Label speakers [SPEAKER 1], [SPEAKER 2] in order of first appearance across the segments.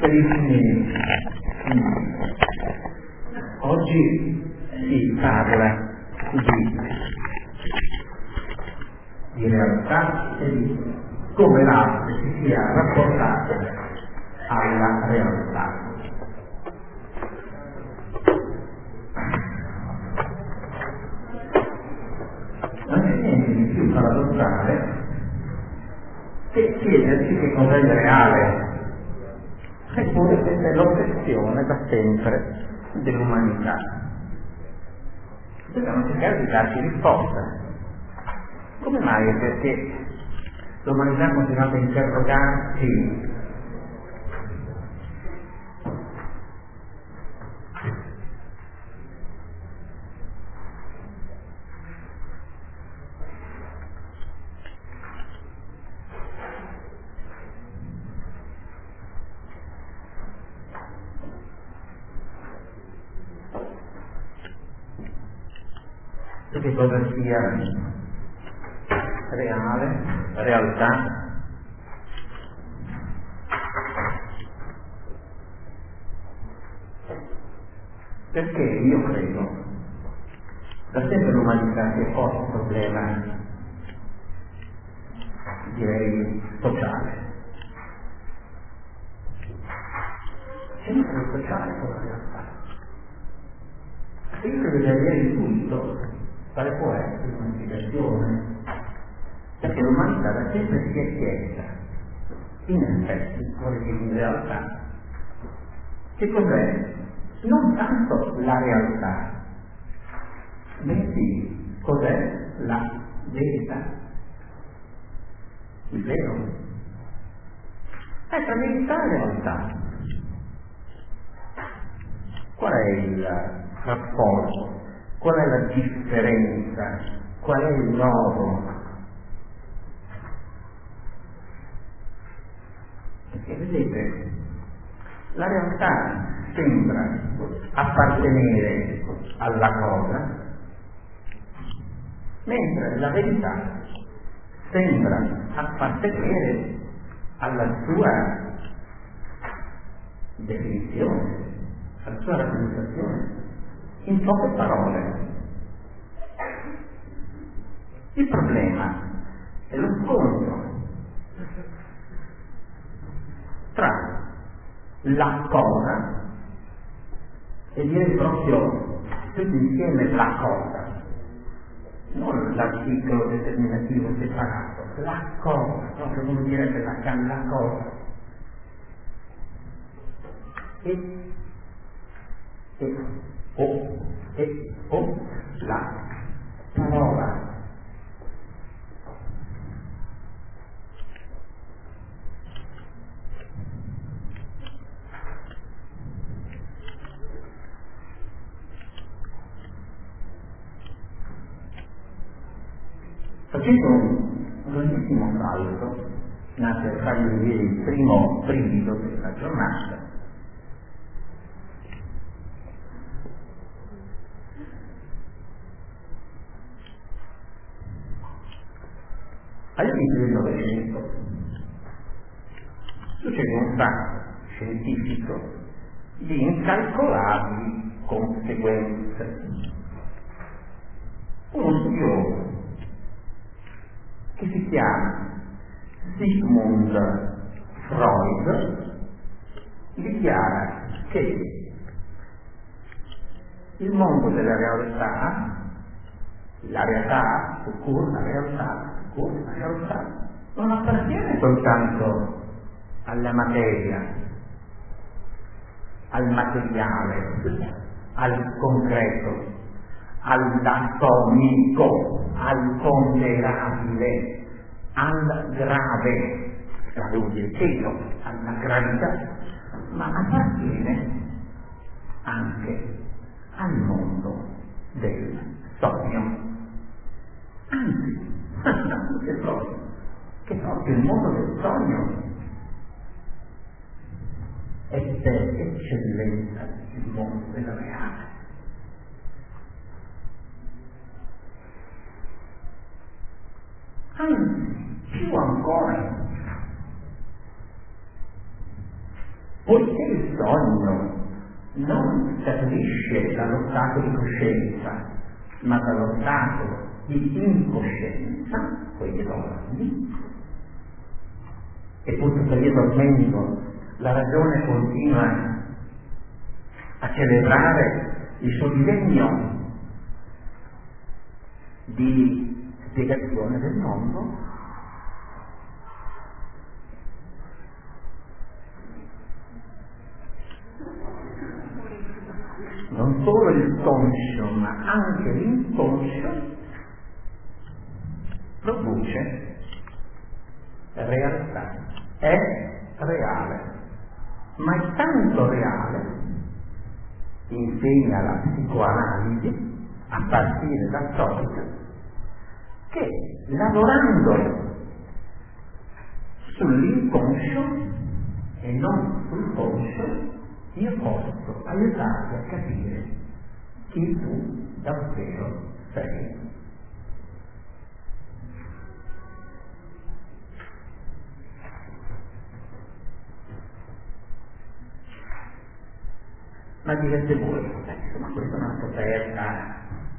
[SPEAKER 1] Carissimi, oggi si parla di realtà e di come l'arte si sia rapportato alla realtà. Non c'è niente di più paradossale che chiedersi che cos'è il reale. Eppure questa è l'ossessione da sempre dell'umanità. Dobbiamo cercare di darci risposta. Come mai e perché l'umanità ha continuato a interrogarsi su che cosa sia reale, realtà? Perché io credo, da sempre l'umanità si è posto un problema, direi, sociale. Sempre sociale con la realtà. Se io credo di avere intuito quale può essere l'unificazione, perché l'umanità da sempre si è chiesta, in effetti, vuole dire in realtà, che cos'è non tanto la realtà, bensì cos'è la verità, il vero. Tra verità e realtà, qual è il rapporto? Qual è la differenza? Qual è il nodo? Perché vedete, la realtà sembra appartenere alla cosa, mentre la verità sembra appartenere alla sua definizione, alla sua rappresentazione. In poche parole, il problema è lo scontro tra la cosa e direi proprio tutti insieme la cosa, non l'articolo determinativo separato, la cosa, proprio come direbbe la cosa. La parola. Facendo un grandissimo salto, nato a fargli vedere il primo brivido della giornata, all'inizio del Novecento succede un fatto scientifico di incalcolabili conseguenze. Uno studioso che si chiama Sigmund Freud dichiara che il mondo della realtà, la realtà, la realtà non appartiene soltanto alla materia, al materiale, al concreto, all'atomico, al ponderabile, al grave vuol dire peso, alla gravità, ma appartiene anche al mondo del sogno. Anzi, che proprio il mondo del sogno è per eccellenza il mondo della reale. Anzi, più ancora, poiché il sogno non scaturisce dallo stato di coscienza, ma dallo stato di incoscienza, quei sogni, e pur che io dormendo la ragione continua a celebrare il suo disegno di spiegazione del mondo, non solo il conscio ma anche l'inconscio produce realtà, è reale, ma è tanto reale, insegna la psicoanalisi a partire da Freud, che lavorando sull'inconscio e non sul conscio io posso aiutarti a capire chi tu davvero sei. Ma direte voi, insomma, questa è una scoperta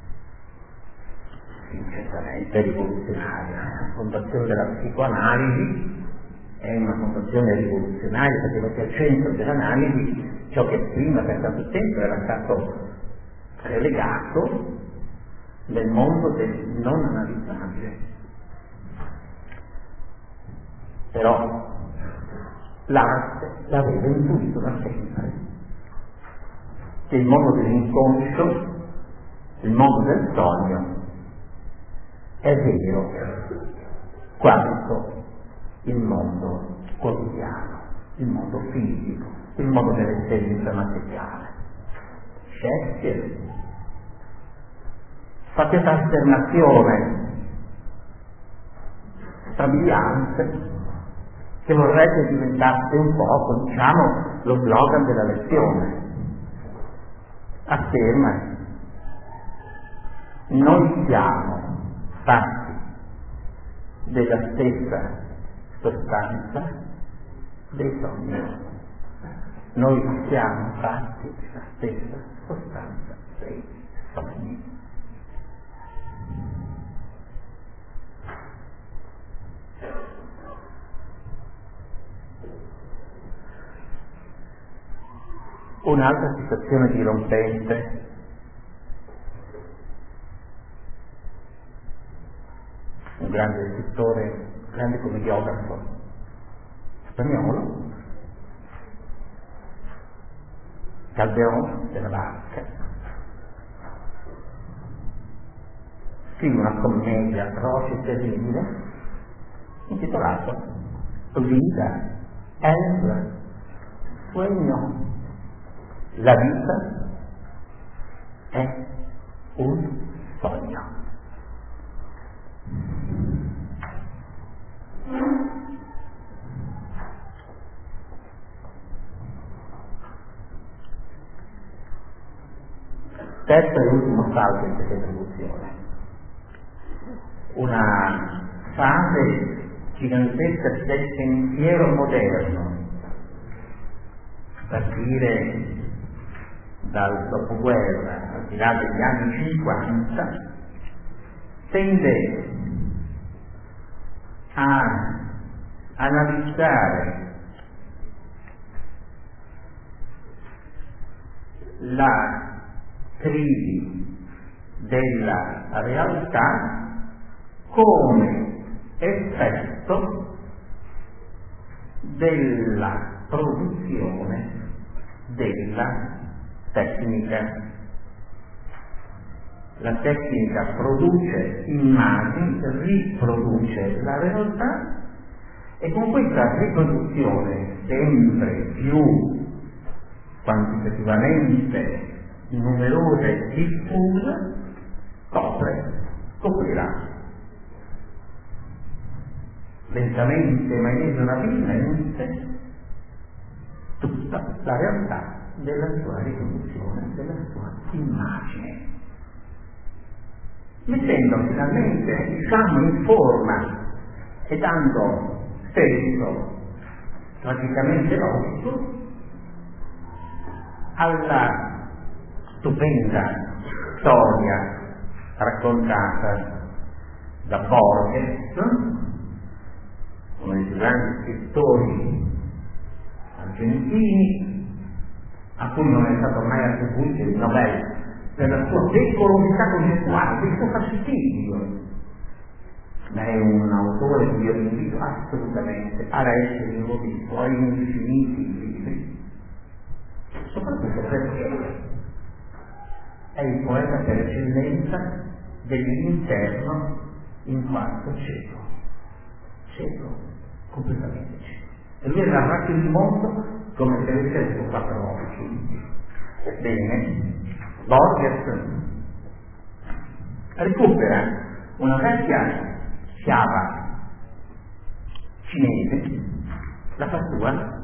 [SPEAKER 1] certamente rivoluzionaria. La fondazione della psicoanalisi è una fondazione rivoluzionaria perché mette al centro dell'analisi ciò che prima per tanto tempo era stato relegato nel mondo del non analizzabile. Però l'arte l'aveva intuito da sempre, che il mondo dell'inconscio, il mondo del sogno, è vero quanto il mondo quotidiano, il mondo fisico, il mondo dell'esperienza materiale. Shakespeare fa questa affermazione strabiliante che vorrebbe diventasse un po', diciamo, lo slogan della lezione. Afferma: noi siamo fatti della stessa sostanza dei sogni. Noi siamo fatti della stessa sostanza dei sogni. Un'altra situazione dirompente un grande scrittore, grande commediografo spagnolo, Calderón de la Barca, scrive una commedia atroce e terribile intitolata Vida es sueño. La vita è un sogno. Terzo e ultimo salto in questa introduzione. Una fase gigantesca del pensiero moderno, a partire dal dopoguerra, al di là degli anni 50, tende a analizzare la crisi della realtà come effetto della produzione della tecnica. La tecnica produce immagini, riproduce la realtà e con questa riproduzione sempre più quantitativamente numerosa e diffusa coprirà lentamente ma inesorabilmente tutta la realtà della sua riproduzione, della sua immagine, mettendo finalmente, diciamo, in forma e dando senso tragicamente logico alla stupenda storia raccontata da Borges, uno dei più grandi scrittori argentini, a cui non è stato mai attribuito il Nobel per la sua decorosità concettuale, per il suo fastidio. Ma è un autore che io invito assolutamente a leggere i suoi infiniti libri, soprattutto perché è il poeta per eccellenza dell'interno in quanto cieco, completamente cieco. E lui ha narrato il mondo come se avesse avuto 4 occhi. Ebbene, Borges recupera una vecchia fiaba cinese, la fa sua,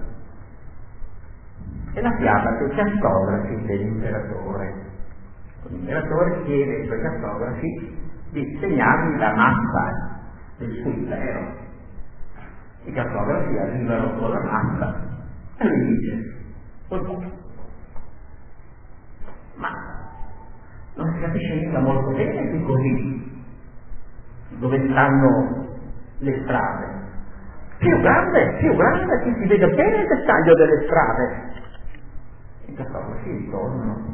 [SPEAKER 1] e la fiaba dei cartografi dell'imperatore. L'imperatore chiede ai suoi cartografi di segnargli la mappa del suo impero. I cartografi arrivano con la mappa e lui dice: ma non si capisce mica molto bene che così, dove stanno le strade. Più grande, che si vede bene il dettaglio delle strade. I cartografi ritornano: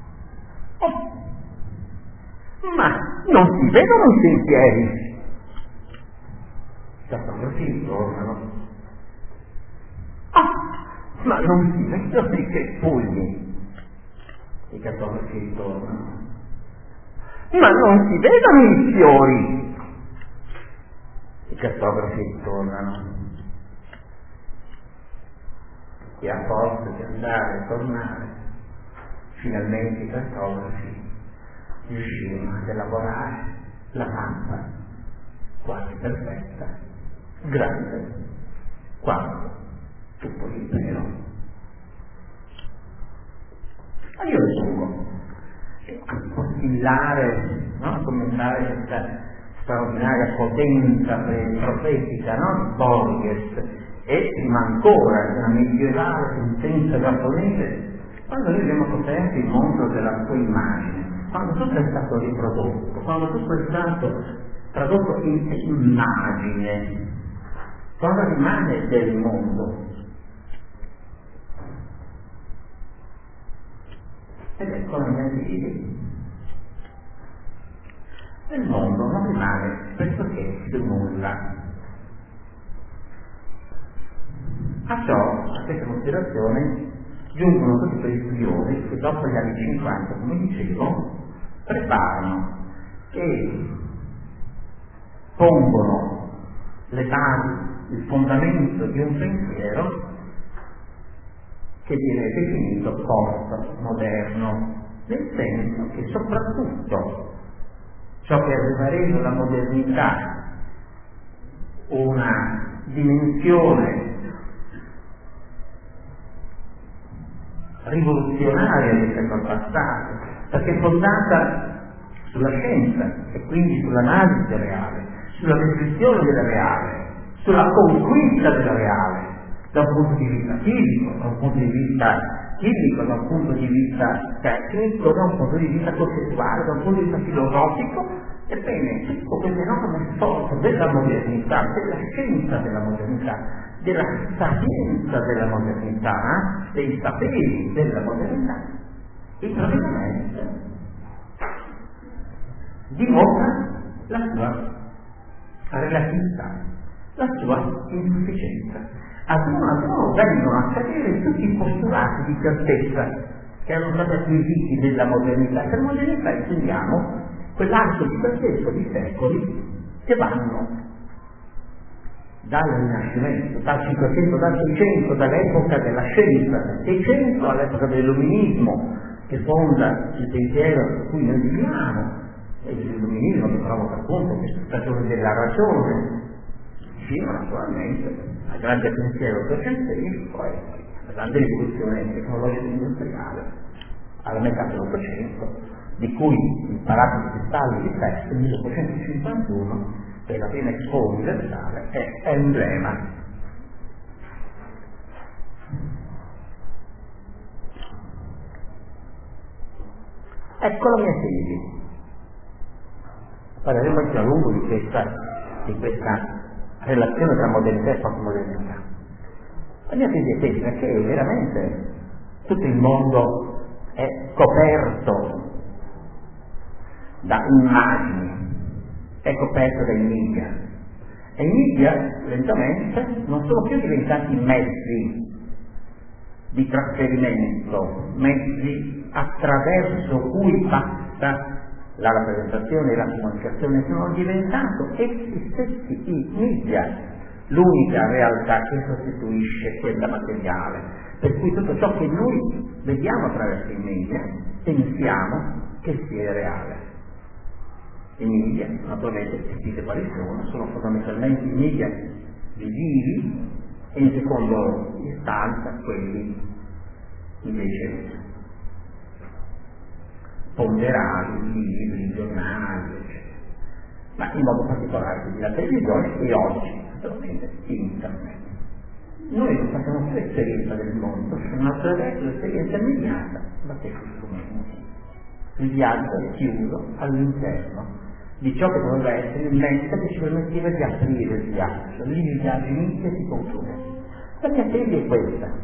[SPEAKER 1] ma non si vedono i sentieri. I cartografi ritornano: ma non si vedono i cespugli. I cartografi ritornano: ma non si vedono i fiori. I cartografi ritornano. E a forza di andare e tornare, finalmente i cartografi riuscirono ad elaborare la mappa quasi perfetta, grande quanto tutto l'impero. Ma io risulgo postillare, no? Commentare questa straordinaria potenza profetica, no? Di Borges, e prima ancora di una medievale sentenza giapponese, quando noi abbiamo scoperto il mondo della sua immagine, quando tutto è stato riprodotto, quando tutto è stato tradotto in immagine, cosa rimane del mondo? Ed ecco la mia tesi. Nel mondo non rimane pressoché più nulla. A questa considerazione giungono tutti quei studiosi che dopo gli anni 50, come dicevo, preparano e pongono le basi, il fondamento di un pensiero che viene definito postmoderno, nel senso che soprattutto ciò che ha reso la modernità una dimensione rivoluzionaria rispetto al passato, perché è fondata sulla scienza e quindi sull'analisi del reale, sulla descrizione del reale, sulla conquista del reale, da un punto di vista fisico, da un punto di vista chimico, da un punto di vista tecnico, da un punto di vista concettuale, da un punto di vista filosofico. Ebbene, tutto questo enorme sforzo della modernità, della scienza della modernità, della sapienza della modernità, dei saperi della modernità, improvvisamente dimostra la sua relatività, la sua insufficienza. Ad uno vengono a cadere tutti i postulati di certezza che erano stati acquisiti nella modernità. Per modernità intendiamo quell'arco gigantesco di secoli che vanno dal Rinascimento, dal 500, dal 600, dall'epoca della scienza, dal 600 all'epoca dell'illuminismo, che fonda il pensiero su cui noi viviamo, e l'illuminismo che provoca appunto questa stagione della ragione, fino naturalmente al grande pensiero trecentesco e alla grande rivoluzione tecnologica industriale alla metà dell'Ottocento, di cui il Palazzo di Cristallo di Pest, 1851, che è la prima Expo universale, è emblema. Ecco la mia tesi. Parleremo più a lungo di questa relazione tra modernità e postmodernità. La mia tesi è questa, che veramente tutto il mondo è coperto da immagini, è coperto dai media. E i media lentamente non sono più diventati mezzi di trasferimento, mezzi attraverso cui passa la rappresentazione e la comunicazione, sono diventato essi stessi i media, l'unica realtà che sostituisce quella materiale, per cui tutto ciò che noi vediamo attraverso i media pensiamo che sia reale. I media, naturalmente, capite quali sono fondamentalmente i media visivi e in secondo istanza quelli invece ponderali, libri, giornali, eccetera. Ma in modo particolare quindi la televisione e oggi, naturalmente, internet. Noi non facciamo più esperienza del mondo, facciamo attraverso l'esperienza immediata da questi strumenti. Il viaggio è chiuso all'interno di ciò che doveva essere il mezzo che ci permetteva di aprire il viaggio, lì il viaggio inizia e si conclude. La mia tesi è questa.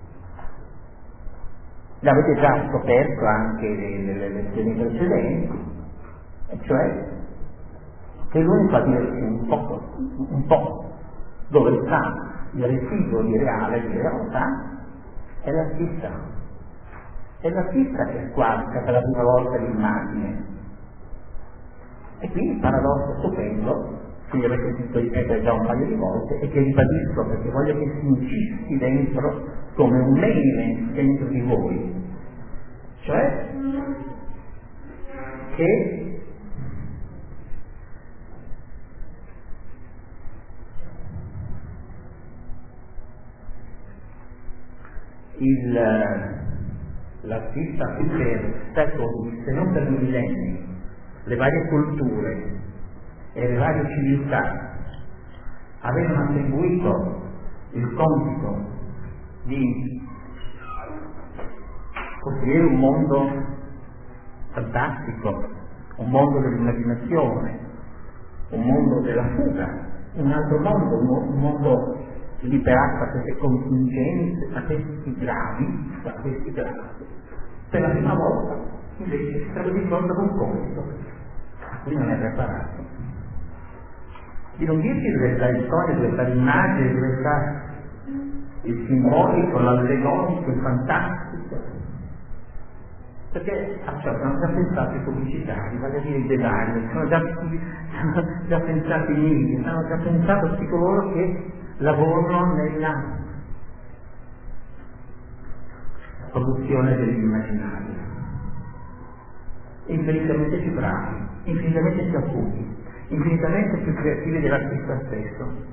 [SPEAKER 1] L'avete già scoperto anche nelle lezioni precedenti, e cioè che l'unico a dirci un po' dove sta il residuo di reale, di realtà, è l'artista. È l'artista che squarcia per la prima volta l'immagine. E qui il paradosso stupendo, che vi avete sentito ripetere già un paio di volte, e che ribadisco perché voglio che si incissi dentro come un meme dentro di voi, cioè che l'artista più per secoli, se non per millenni, le varie culture e le varie civiltà avevano attribuito il compito di costruire un mondo fantastico, un mondo dell'immaginazione, un mondo della fuga, un altro mondo, un mondo liberato da queste contingenze, da questi gravi. Per la prima volta invece si trova di fronte ad un compito a cui non è preparato. Di non dirci dove sta il storia, dove sta l'immagine, dove sta il simbolico, l'allegorico, il fantastico, perché hanno già pensato i pubblicitari, vale a dire i designer, hanno già pensato i media, hanno già pensato tutti coloro che lavorano nella produzione dell'immaginario, infinitamente più bravi, infinitamente più acuti, infinitamente più creativi dell'artista stesso.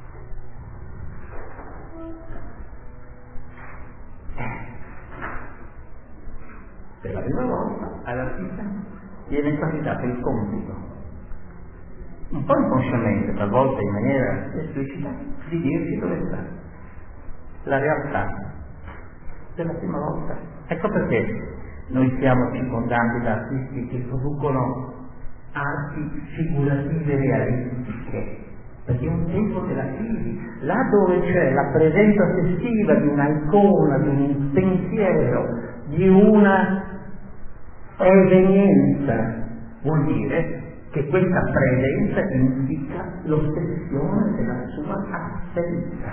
[SPEAKER 1] Per la prima volta all'artista viene incapitato il compito, un po' inconsciamente, talvolta in maniera esplicita, di dirci dove sta la realtà per la prima volta. Ecco perché noi siamo circondati da artisti che producono arti figurative realistiche, perché è un tempo della crisi, là dove c'è la presenza ossessiva di una icona, di un pensiero, di una evenienza, vuol dire che questa presenza indica l'ossessione della sua assenza.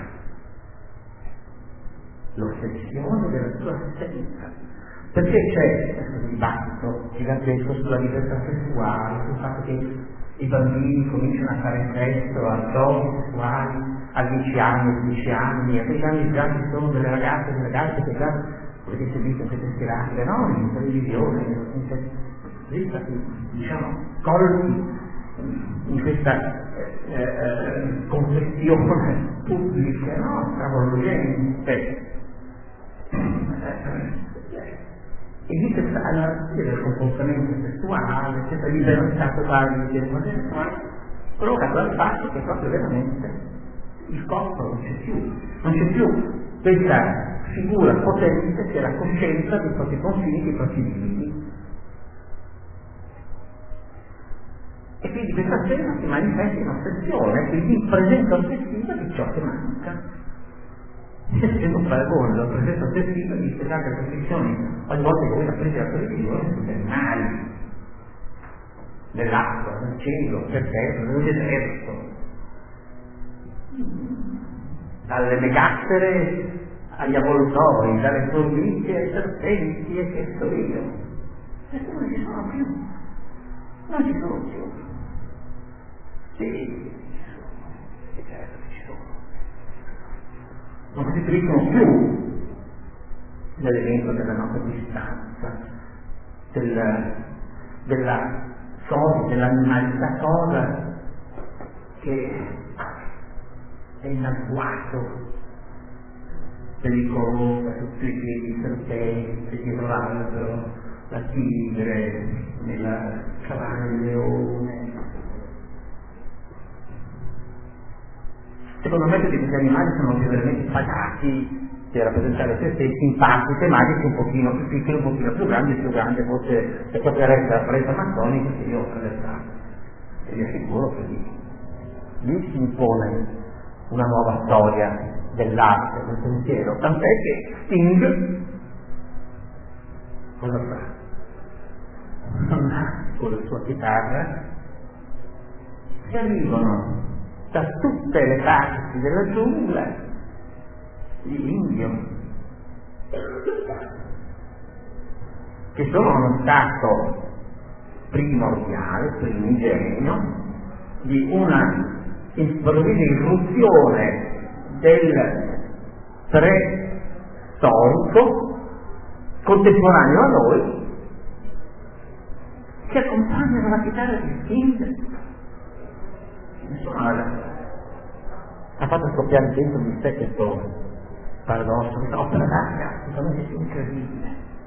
[SPEAKER 1] L'ossessione della sua assenza. Perché c'è questo dibattito gigantesco sulla libertà sessuale, sul fatto che i bambini cominciano a fare sesso a giochi sessuali a 10 anni, 12 anni, a 10 anni già ci sono delle ragazze che già avete seguito queste tirate, no? In televisione, diciamo, colti in questa confessione pubblica, no? Stravolgente. Esiste l'anarchia del comportamento sessuale, questa libertà totale di sessuale, provocato dal fatto che proprio veramente il corpo non c'è più questa figura potente che è la coscienza dei propri confini, dei propri limiti. E quindi questa scelta si manifesta in ossessione, quindi in presenza ossessiva di ciò che manca. Se non paragone la presenza ossessiva di queste tante posizioni, ogni volta che voi la prendete la televisione, sugli animali, nell'acqua, nel cielo, per terra, nel deserto, dalle megassere agli avvoltoi, dalle formiche ai serpenti e che so io. Queste non ci sono più. Non ci sono più. Sì, certo ci sono. Non si utilizzano più nell'evento della nostra distanza, dell'animalità cosa che è in agguato, pericolosa, sotto i piedi i serpenti, dietro l'albero, la tigre, nella cavanna del leone. Secondo me tutti questi animali sono veramente pagati per rappresentare se stessi in parti tematiche un pochino più piccole, un pochino più grande, forse per ciò che resta la foresta amazzonica che io ho attraversato. E vi assicuro che lì si impone una nuova storia dell'arte, del pensiero, tant'è che Sting cosa fa? Con la sua chitarra si arrivano da tutte le parti della giungla gli indio, che sono uno stato primordiale, primigenio, di una improvvisa irruzione del pre-storico contemporaneo a noi, che accompagnano la chitarra di Sting. Ha fatto scoppiare dentro di sé questo paradosso, questa opera d'arte assolutamente incredibile.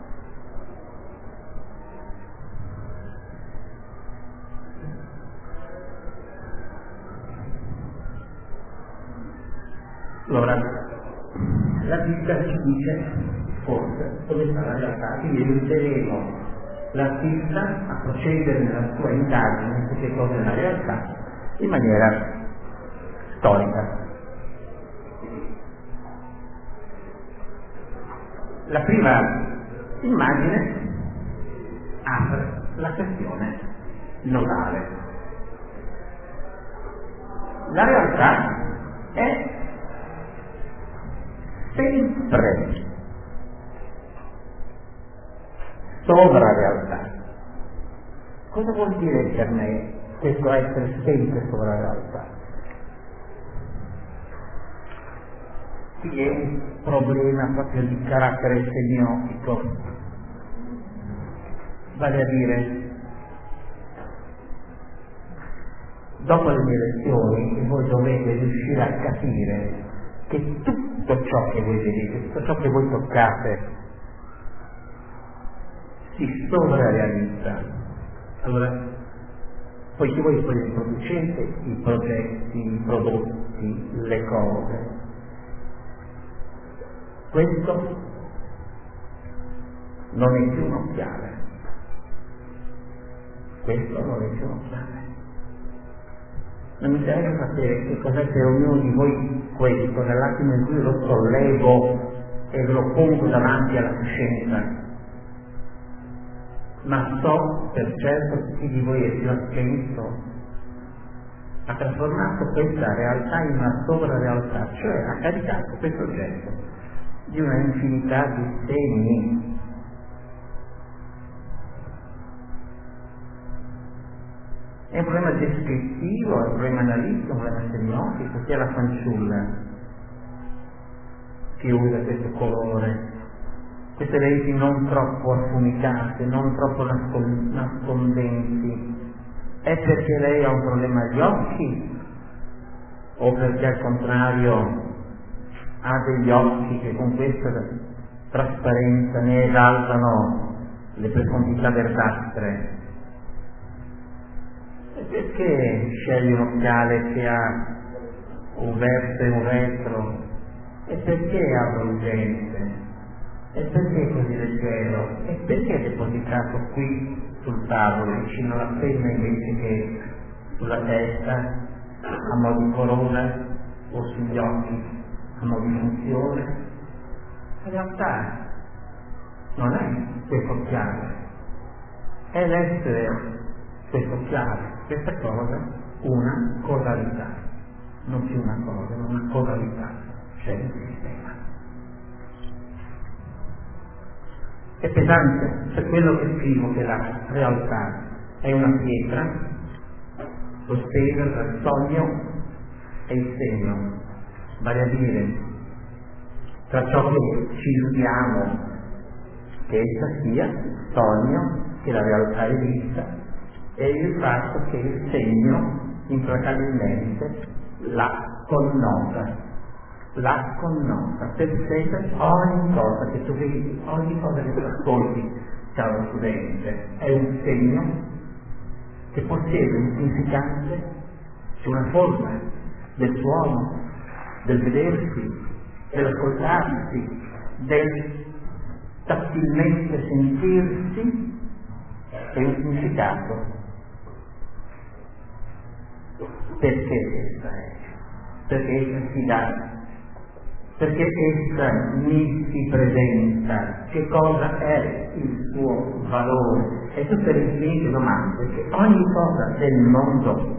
[SPEAKER 1] Allora, la vita ci dice forse dove sta la realtà, quindi aiuteremo l'artista a procedere nella sua indagine su che cosa è la realtà in maniera storica. La prima immagine apre la questione nodale. La realtà è sempre sovra realtà. Cosa vuol dire per me questo essere sempre sopra la realtà? Qui è un problema proprio di carattere semiotico, vale a dire, dopo le mie lezioni voi dovete riuscire a capire che tutto ciò che voi vedete, tutto ciò che voi toccate si sovrarealizza. Allora, poiché voi producete i progetti, i prodotti, le cose, questo non è più un occhiale. Questo non è più un occhiale. Non mi interessa sapere che cos'è per ognuno di voi questo, nell'attimo in cui lo sollevo e ve lo pongo davanti alla coscienza. Ma so per certo che chi di voi è più attento ha trasformato questa realtà in una sovrarealtà, cioè ha caricato questo oggetto di una infinità di segni. È un problema descrittivo, è un problema analitico, un problema semiotico, che è la fanciulla che usa questo colore, queste lenti non troppo affumicate, non troppo nascondenti. È perché lei ha un problema agli occhi o perché al contrario ha degli occhi che con questa trasparenza ne esaltano le profondità verdastre? E perché sceglie un occhiale che ha un verso e un retro? E perché è avvolgente? E perché è così leggero? E perché è depositato qui sul tavolo, vicino alla penna invece che sulla testa, a mo' di corona, o sugli occhi, a mo' di funzione. In realtà non è questo chiave, è l'essere questo chiave, questa cosa, una causalità, non più una cosa, ma una causalità, cioè un sistema. È pesante per quello che scrivo che la realtà è una pietra sospesa tra il sogno e il segno, vale a dire tra ciò che ci illudiamo che essa sia, il sogno, che la realtà è vista, e il fatto che il segno implacabilmente la connota, per sempre ogni cosa che tu vedi, ogni cosa che tu ascolti, caro studente, è un segno che possiede un significante, c'è una forma del suono, del vedersi, dell'ascoltarsi, del tattilmente sentirsi, è un significato. Perché essa è? Perché essa si dà? Perché essa mi si presenta? Che cosa è il suo valore? E tutte le infinite domande che ogni cosa del mondo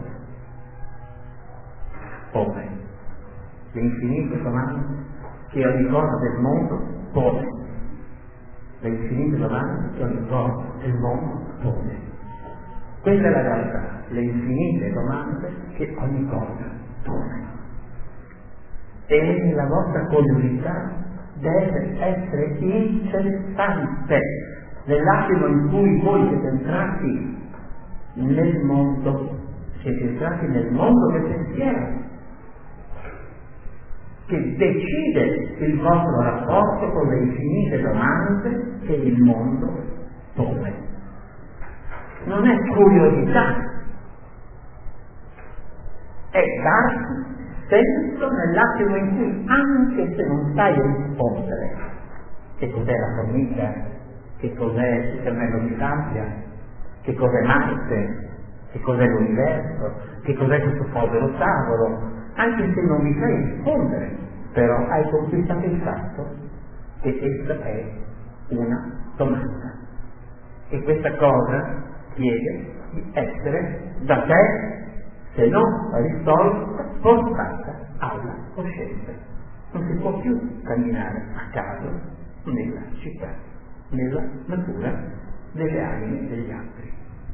[SPEAKER 1] pone. Le infinite domande che ogni cosa del mondo pone. Le infinite domande che ogni cosa del mondo pone. Questa è la realtà, le infinite domande che ogni cosa pone. E la vostra curiosità deve essere incessante. Nell'attimo in cui voi siete entrati nel mondo del pensiero, che decide il vostro rapporto con le infinite domande che il mondo pone. Non è curiosità, è darsi senso nell'attimo in cui, anche se non sai rispondere, che cos'è la formica, che cos'è il cervello di sabbia, che cos'è Marte, che cos'è l'universo, che cos'è questo povero tavolo, anche se non vi sai rispondere, però hai conquistato il fatto che questa è una domanda. E questa cosa chiede di essere da te, se non risolta, portata alla coscienza. Non si può più camminare a caso nella città, nella natura delle anime degli altri.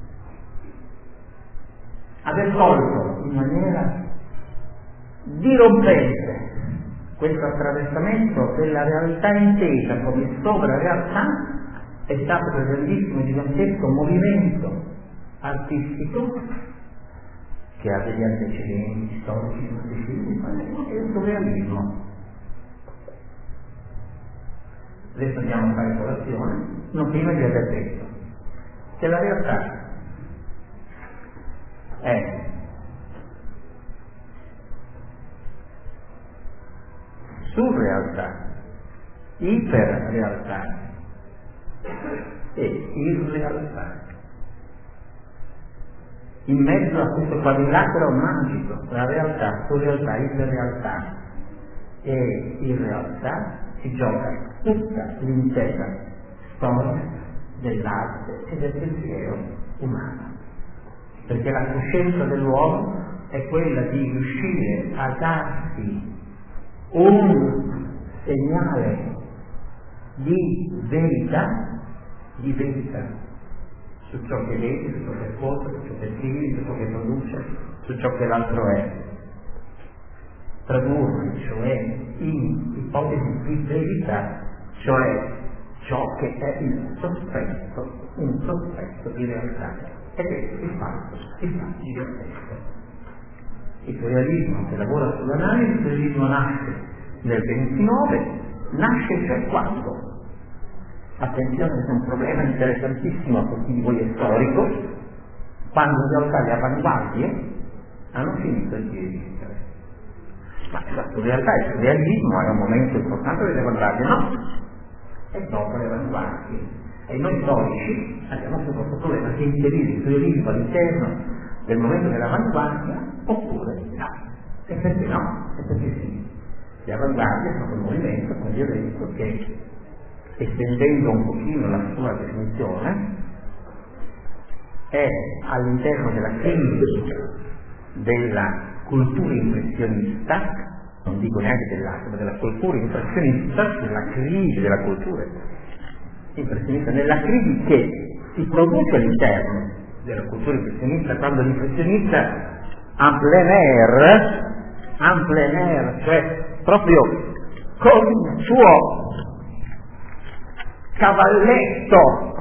[SPEAKER 1] Aver colto in maniera dirompente questo attraversamento della realtà intesa come sovra-realtà è stato per un grandissimo e gigantesco movimento artistico che ha degli antecedenti storici, ma è il surrealismo. Adesso andiamo a fare colazione, non prima di aver detto che la realtà è surrealtà, iperrealtà e irrealtà. In mezzo a questo quadrilatero magico, la realtà, surrealtà, iperrealtà e irrealtà, si gioca tutta l'intera storia dell'arte e del pensiero umano. Perché la coscienza dell'uomo è quella di riuscire a darsi un segnale di verità su ciò che vedi, su ciò che ascolta, su ciò che scrivi, su ciò che produce, su ciò che l'altro è. Tradurre, cioè, in ipotesi di verità, cioè ciò che è il sospetto, un sospetto di realtà. Ed è il fatto gigantesco. Il surrealismo che lavora sull'analisi, il surrealismo nasce nel 29, nasce cioè quando? Attenzione, è un problema interessantissimo per chi di voi è storico, quando in realtà le avanguardie hanno finito di esistere. Ma in realtà il surrealismo è un momento importante delle avanguardie, no? E dopo le avanguardie. E noi storici abbiamo questo problema che inserire il surrealismo all'interno del momento dell'avanguardia, oppure no. E perché no? E perché sì. Le avanguardie sono un movimento, come vi ho detto, che estendendo un pochino la sua definizione è all'interno della crisi della cultura impressionista, non dico neanche dell'arte, ma della cultura impressionista, della crisi della cultura impressionista, nella crisi che si produce all'interno della cultura impressionista, quando l'impressionista en plein air, cioè proprio con il suo cavalletto,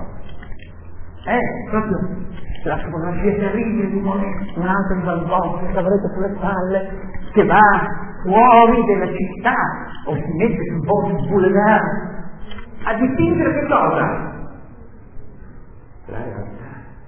[SPEAKER 1] proprio la fotografia terribile di Monet, un altro di Van Gogh, il cavalletto sulle spalle, che va fuori della città o si mette sul bordo del boulevard a dipingere che cosa? La realtà.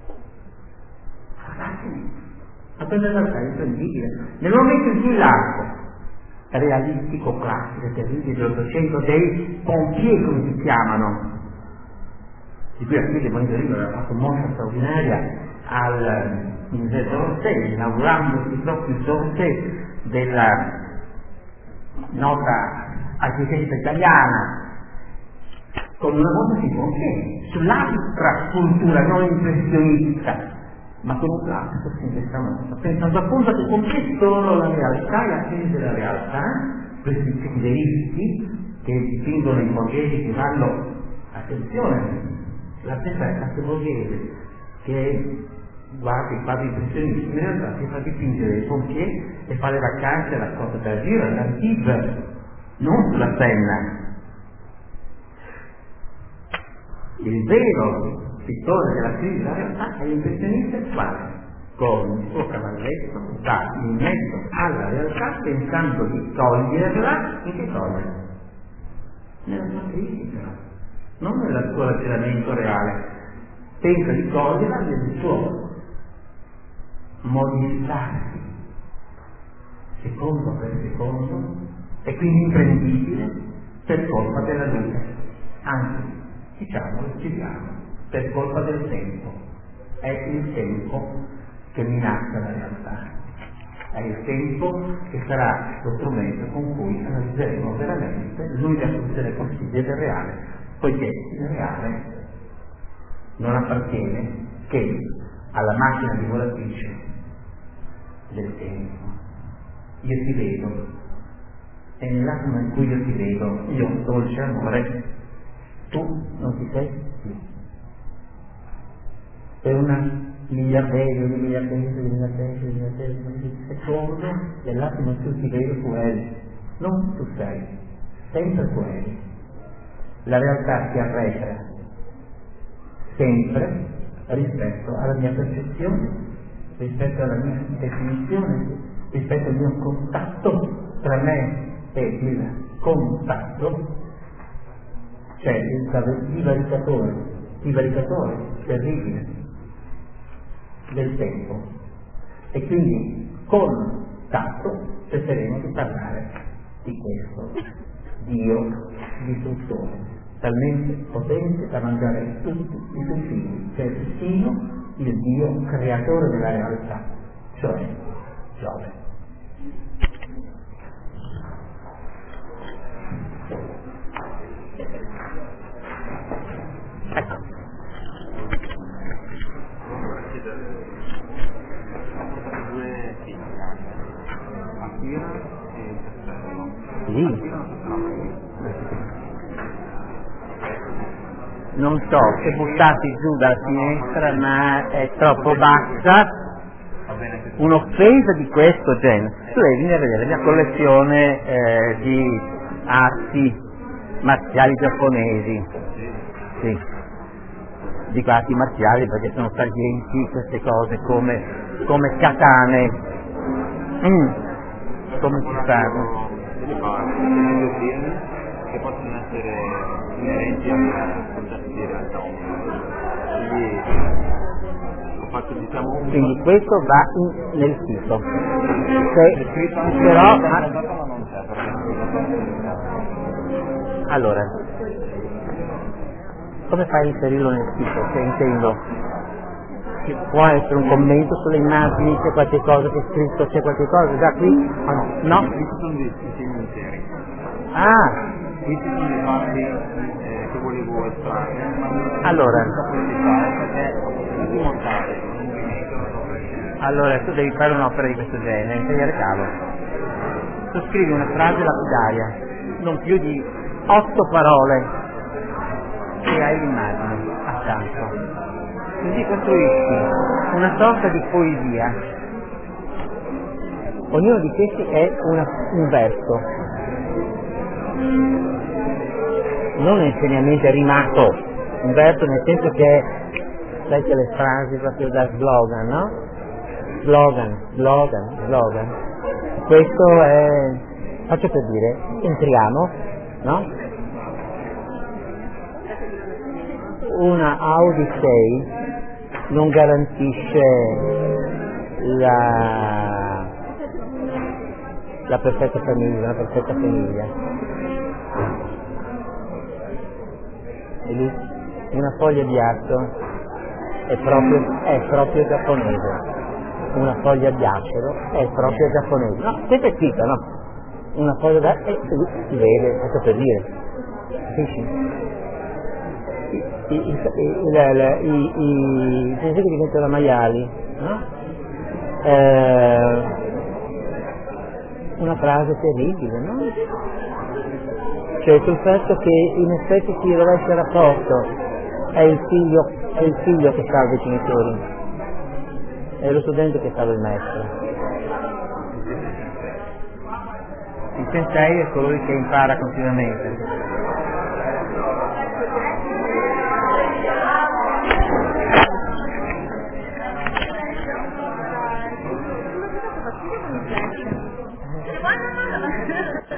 [SPEAKER 1] Ma quella realtà è imprendibile. Nel momento in cui l'arco realistico, classico, terribile dell'Ottocento, dei pompieri, come si chiamano, di cui Achille Monterino aveva fatto mostra straordinaria al Museo d'Orsay, inaugurandosi proprio il d'Orsay della nota architetta italiana, con una moto di pompieri, sull'altra cultura non impressionista, ma con un classico simbolicamente, pensando appunto che con che sono la realtà e la crisi della realtà, questi pseudeisti che dipingono i borghesi che vanno, attenzione, la stessa classe borghese che guarda i quadri impressionisti, in realtà si fa dipingere i pompieri e fa le vacanze alla Costa d'Azur, all'Antibes, non sulla Senna. Il vero pittore della crisi della realtà è l'impressionista attuale, con il suo cavalletto va in mezzo alla realtà pensando di toglierla, in che toglierla? Nella sua critica, non nel suo ragionamento reale, pensa di toglierla nel suo modificarsi secondo per secondo e quindi imprendibile per colpa della luce, anzi diciamo, spieghiamo, per colpa del tempo. È il tempo che minaccia la realtà, è il tempo che sarà lo strumento con cui analizzeremo veramente l'unica soluzione possibile del reale, poiché il reale non appartiene che alla macchina divolatrice del tempo. Io ti vedo e nell'attimo in cui io ti vedo, io, dolce amore, tu non ti sei più. Per una miliardesimo di secondo dell'attimo in cui ti vedo tu eri, non tu sei, sempre tu eri. La realtà si arretra sempre rispetto alla mia percezione, rispetto alla mia definizione, rispetto al mio contatto tra me e il contatto, cioè il divaricatore terribile del tempo. E quindi con tatto cercheremo di parlare di questo Dio distruttore, talmente potente da mangiare tutti i suoi figli, cioè persino il Dio creatore della realtà, cioè Giove. Ecco. Sì. Non so se buttati giù dalla finestra, ma è troppo bassa. Un'offesa di questo genere. Tu devi venire a vedere la mia collezione di arti marziali giapponesi. Sì. Dico arti marziali perché sono salienti queste cose come katane. Come si fanno?
[SPEAKER 2] Che possono essere inerenti al concetto di realtà. Quindi ho fatto, diciamo,
[SPEAKER 1] Quindi questo va nel sito.
[SPEAKER 2] Però
[SPEAKER 1] non c'è. Allora, come fai a inserirlo nel sito? Che intendo? può essere un commento sulle immagini, c'è qualche cosa che è scritto, c'è qualche cosa già qui? O no? No?
[SPEAKER 2] Questi sono dei disegni interi.
[SPEAKER 1] Ah!
[SPEAKER 2] Questi sono dei fatti che volevo estrarre, ma
[SPEAKER 1] Allora.
[SPEAKER 2] perché montare.
[SPEAKER 1] Allora, tu devi fare un'opera di questo genere, insegnare cavo. Tu scrivi una frase lapidaria, non più di 8 parole, e hai l'immagine accanto. Così costruisci una sorta di poesia. Ognuno di questi è un verso, non necessariamente rimato, un verso nel senso che sai che le frasi proprio da slogan, no? Slogan. Questo è, faccio per dire, entriamo, no? Una Odyssey non garantisce la perfetta famiglia, una perfetta famiglia. E lì una foglia di acero è proprio giapponese. Una foglia di acero è proprio giapponese. No, questa è scritto, no? Una foglia di acero si vede, faccio per dire. Capisci? I sensei che diventano maiali, no? Una frase terribile, no? Cioè sul fatto che in effetti si rovescia il rapporto, è il figlio che salva i genitori, è lo studente che salva il maestro. Il sensei è colui che impara continuamente.